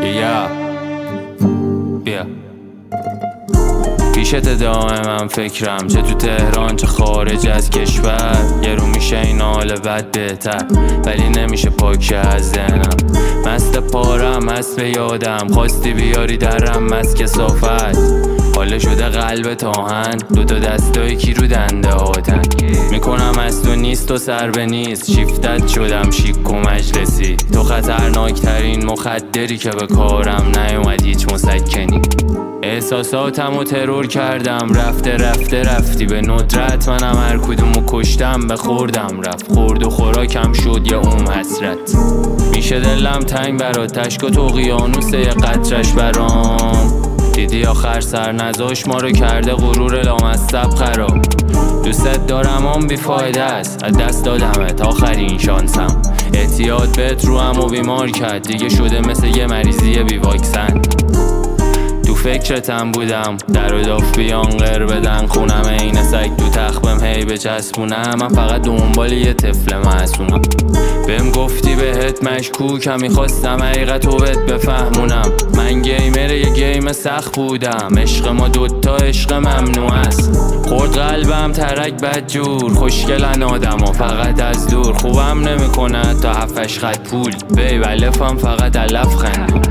یا بیا پیشت دائما فکرم، چه تو تهران چه خارج از کشور. یه رو میشه این حال بد بهتر، ولی نمیشه پاک از ذهنم. مست پارم هست به یادم، خواستی بیاری درم از کثافت. حاله شده قلب تاهن، دوتا دستای کی رو دنده هاتن. میکنم از تو نیست و سر به نیست، شیفتت شدم شیک و مجلسی. تو خطرناک ترین مخدری که به کارم نیومد هیچ مسکنی. احساساتم و ترور کردم، رفتی به ندرت. منم هر کدومو کشتم به خوردم رفت. خورد و خوراکم شد یه حسرت. میشه دلم تنگ برات، تشک و اقیانوس یه قطرش برام. دیدی آخر سر نزاش ما رو کرده غرور لامصب خراب. دوست دارم آن بیفایده است، از دست دادمت آخرین شانسم. اعتیاد بهت رو هم و بیمار کرد، دیگه شده مثل یه مریضی بی واکسن. تو فکرتم بودم در و داف بیان غیر بدن خونم. این سگ تو تخبم هی بچسبونم، من فقط دنبال یه طفل معصومم. بهم گفتی بهت مشکوکم، میخواستم حقیقتو بهت بفهمونم. من گیمر یه گیم سخت بودم، عشق ما دوتا عشق ممنوع است. خورد قلبم ترک بدجور، خوشگلن آدم ها فقط از دور. خوبم نمیکنه تا 7-8 خط پول، بیب الفم فقط علف خندون.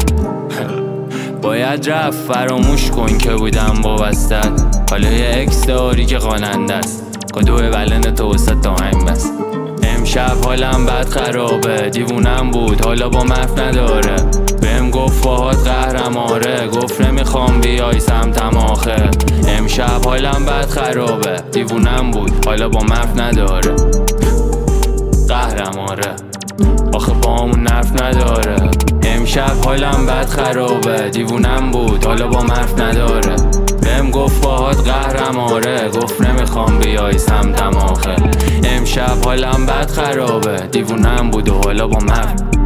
باید رفت فراموش کن که بودم وابستت. حالا یه اکس داری که خواننده است، کدوه بلن تو وسط آهنگ بست. امشب حالم بد خرابه، دیوونم بود حالا با مرف نداره. بهم گفت باهات قهرم آره، گفت نمیخوام بیای سمتم آخه. امشب حالم بد خرابه، دیوونم بود حالا با مرف نداره. قهرم آره آخه با همون نرف نداره. امشب حالم بد خرابه، دیوونم بود حالا با مرف نداره. بهم گفت باهات قهرم آره، گفت نمیخوام بیای سمتم آخه. امشب حالم بد خرابه، دیوونم بود و حالا با مرف